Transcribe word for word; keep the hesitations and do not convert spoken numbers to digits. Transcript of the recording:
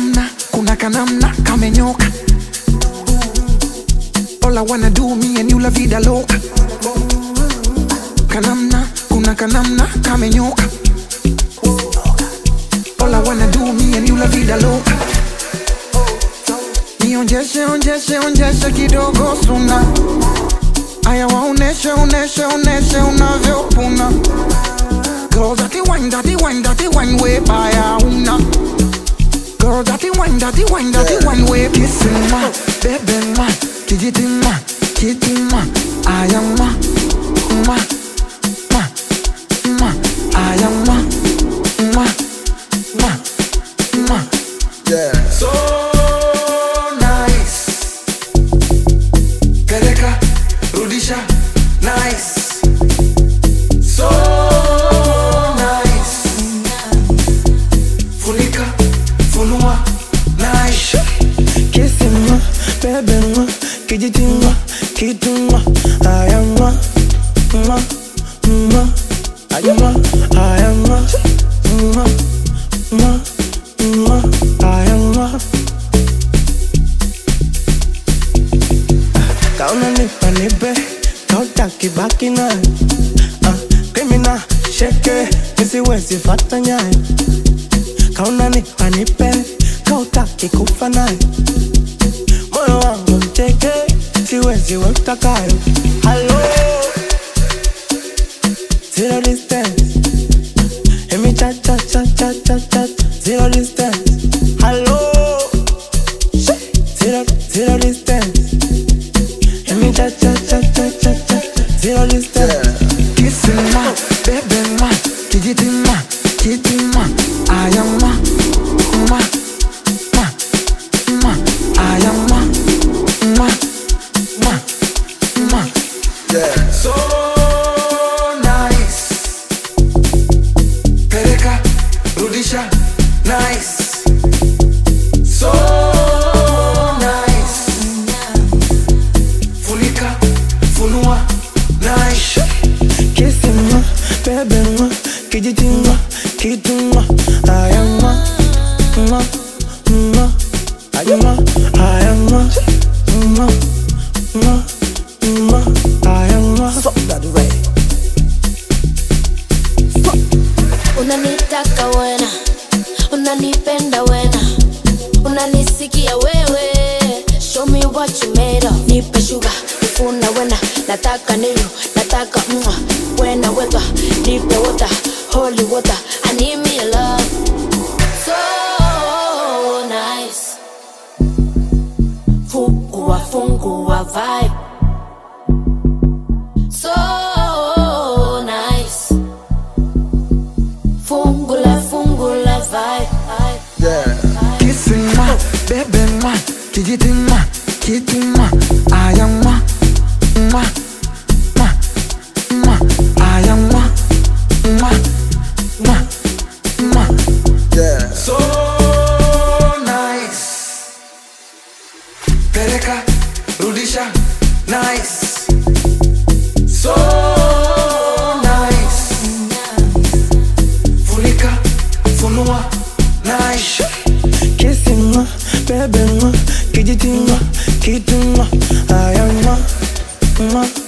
kanamna, kuna kanamna kamenyoka. All I wanna do me and you la vida loca. Kanamna, kuna kanamna kamenyoka. All I wanna do me and you la vida loca. Nionjeshe, onjeshe, onjeshe kidogo suna. Aya waoneshe, oneshe, oneshe unavyopuna. Girl, dirty wine, dirty wine, dirty wine, way baya una. Girl, dirty wine, dirty wine, dirty wine, way kissing ma, baby ma, kijiti ma, kiti ma, aya ma, ma, ma, ma, aya ma, ma, ma, ma. Yeah. So nice, peleka, rudisha, nice. So nice, funika, funua, nice. Kissing ma, baby ma, kijiti ma, kiti ma, aya ma, ma, ma, aya ma, aya ma, ma, ma, ma, aya ma. Kauna nipa nipe, kautaki baki nayo. uh, Criminal, shake, nisiwezi fata nyayo. Kauna nipa nipe, kautaki kufa nayo. Moyo wangu mteke, siwezi we utakayo. Hello, zero distance. Hear me chat, chat, chat, chat, chat, chat. Zero distance. Hello, zero, zero distance. Hear me chat, chat, chat, chat, chat, chat. Zero distance. Kissing ma, baby ma, kijiti ma, kiti ma, aya ma, ma, ma, ma, aya ma, ma, ma, ma. Yeah. So nice, peleka, rudisha, nice. So nice, funika, funua, nice. Kissing ma, baby ma, kijiti ma, kiti ma, aya ma, ma, ma, aya ma, aya ma, ma, ma, ma, aya ma. Fuck that way. Unanitaka wena, unanipenda wena, unanisikia wewe. Show me what you made of. Nipe sugar, nifuna wena, nataka niyo, nataka mwa. Wena weta, nipe water, holy water. I need me a love so nice. Fungua, fungua vibe so nice. Fungula, fungula vibe. Yeah. Kissing ma, baby ma, kijiti ma, kiti ma, aya ma, ma, ma, ma, aya ma, ma, ma, ma. Yeah. So nice, peleka, rudisha, nice. So nice, funika, funua, nice. Kissing ma, baby ma, kijiti ma, kiti ma, aya ma, ma.